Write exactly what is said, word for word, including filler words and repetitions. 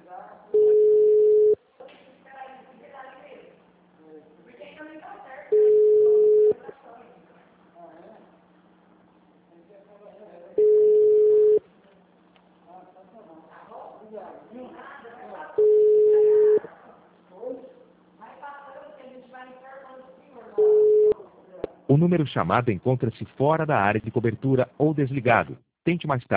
O número chamado encontra-se fora da área de cobertura ou desligado. Tente mais tarde.